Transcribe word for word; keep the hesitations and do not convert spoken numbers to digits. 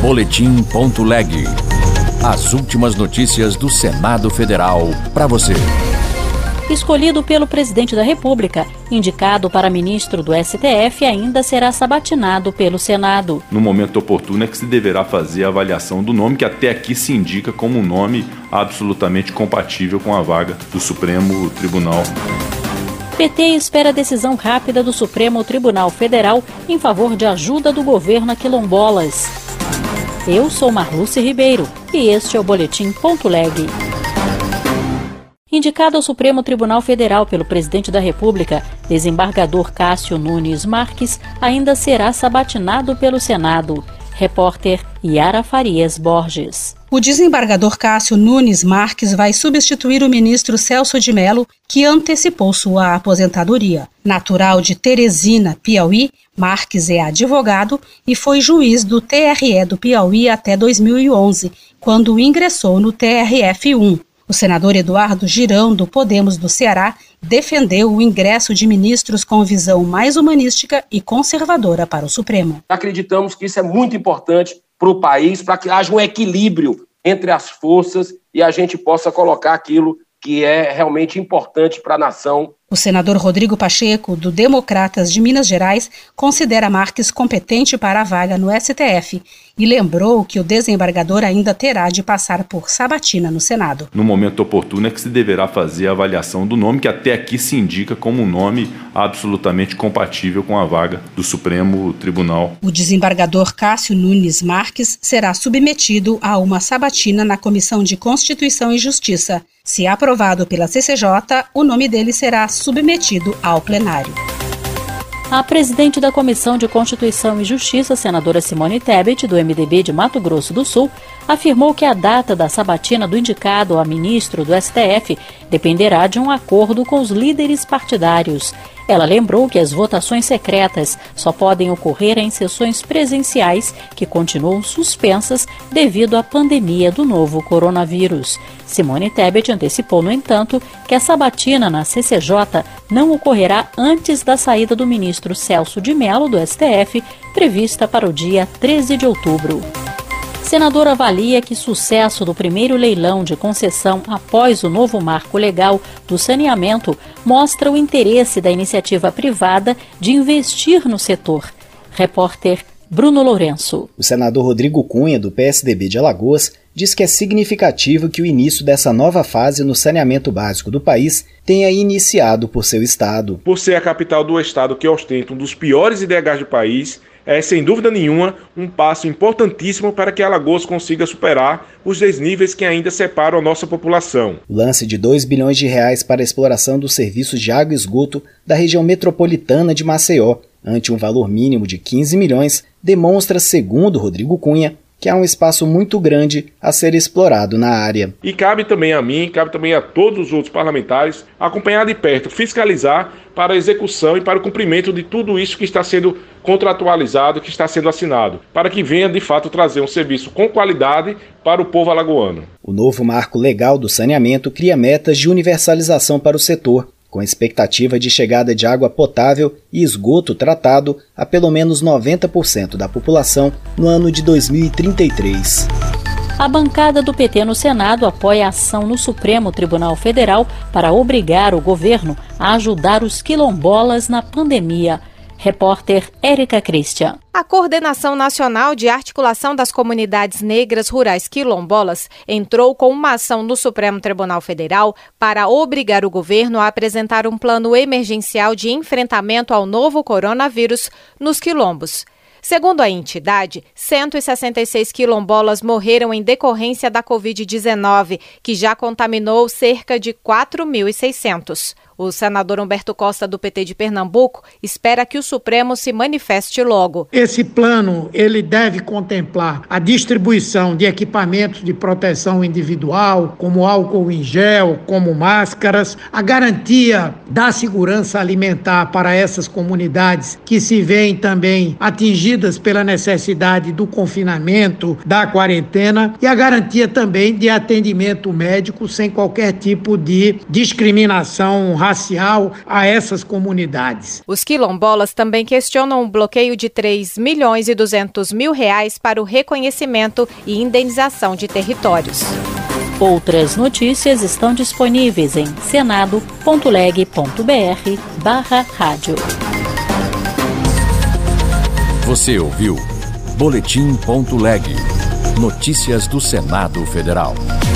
Boletim.leg. As últimas notícias do Senado Federal para você. Escolhido pelo presidente da República, indicado para ministro do S T F, ainda será sabatinado pelo Senado. No momento oportuno é que se deverá fazer a avaliação do nome, que até aqui se indica como um nome absolutamente compatível com a vaga do Supremo Tribunal. P T espera decisão rápida do Supremo Tribunal Federal em favor de ajuda do governo a quilombolas. Eu sou Marluce Ribeiro e este é o Boletim.leg. Indicado ao Supremo Tribunal Federal pelo presidente da República, desembargador Cássio Nunes Marques ainda será sabatinado pelo Senado. Repórter Yara Farias Borges. O desembargador Cássio Nunes Marques vai substituir o ministro Celso de Mello, que antecipou sua aposentadoria. Natural de Teresina, Piauí, Marques é advogado e foi juiz do T R E do Piauí até dois mil e onze, quando ingressou no T R F um. O senador Eduardo Girão, do Podemos do Ceará, defendeu o ingresso de ministros com visão mais humanística e conservadora para o Supremo. Acreditamos que isso é muito importante para o país, para que haja um equilíbrio entre as forças e a gente possa colocar aquilo que é realmente importante para a nação. O senador Rodrigo Pacheco, do Democratas de Minas Gerais, considera Marques competente para a vaga no S T F e lembrou que o desembargador ainda terá de passar por sabatina no Senado. No momento oportuno é que se deverá fazer a avaliação do nome, que até aqui se indica como um nome absolutamente compatível com a vaga do Supremo Tribunal. O desembargador Cássio Nunes Marques será submetido a uma sabatina na Comissão de Constituição e Justiça. Se aprovado pela C C J, o nome dele será submetido ao plenário. A presidente da Comissão de Constituição e Justiça, senadora Simone Tebet, do M D B de Mato Grosso do Sul, afirmou que a data da sabatina do indicado a ministro do S T F dependerá de um acordo com os líderes partidários. Ela lembrou que as votações secretas só podem ocorrer em sessões presenciais que continuam suspensas devido à pandemia do novo coronavírus. Simone Tebet antecipou, no entanto, que a sabatina na C C J não ocorrerá antes da saída do ministro Celso de Mello do S T F, prevista para o dia treze de outubro. Senador avalia que sucesso do primeiro leilão de concessão após o novo marco legal do saneamento mostra o interesse da iniciativa privada de investir no setor. Repórter Bruno Lourenço. O senador Rodrigo Cunha, do P S D B de Alagoas, diz que é significativo que o início dessa nova fase no saneamento básico do país tenha iniciado por seu estado. Por ser a capital do estado que ostenta um dos piores I D Hs do país, é, sem dúvida nenhuma, um passo importantíssimo para que Alagoas consiga superar os desníveis que ainda separam a nossa população. O lance de dois bilhões de reais para a exploração dos serviços de água e esgoto da região metropolitana de Maceió, ante um valor mínimo de quinze milhões, demonstra, segundo Rodrigo Cunha, que há um espaço muito grande a ser explorado na área. E cabe também a mim, cabe também a todos os outros parlamentares, acompanhar de perto, fiscalizar para a execução e para o cumprimento de tudo isso que está sendo contratualizado, que está sendo assinado, para que venha de fato trazer um serviço com qualidade para o povo alagoano. O novo marco legal do saneamento cria metas de universalização para o setor, com a expectativa de chegada de água potável e esgoto tratado a pelo menos noventa por cento da população no ano de dois mil e trinta e três. A bancada do P T no Senado apoia a ação no Supremo Tribunal Federal para obrigar o governo a ajudar os quilombolas na pandemia. Repórter Érica Christian. A Coordenação Nacional de Articulação das Comunidades Negras Rurais Quilombolas entrou com uma ação no Supremo Tribunal Federal para obrigar o governo a apresentar um plano emergencial de enfrentamento ao novo coronavírus nos quilombos. Segundo a entidade, cento e sessenta e seis quilombolas morreram em decorrência da covid dezenove, que já contaminou cerca de quatro mil e seiscentos. O senador Humberto Costa, do P T de Pernambuco, espera que o Supremo se manifeste logo. Esse plano ele deve contemplar a distribuição de equipamentos de proteção individual, como álcool em gel, como máscaras, a garantia da segurança alimentar para essas comunidades que se veem também atingidas pela necessidade do confinamento, da quarentena, e a garantia também de atendimento médico sem qualquer tipo de discriminação racial parcial a essas comunidades. Os quilombolas também questionam um bloqueio de três milhões e duzentos mil reais para o reconhecimento e indenização de territórios. Outras notícias estão disponíveis em senado ponto leg ponto br barra rádio. Você ouviu Boletim ponto leg. Notícias do Senado Federal.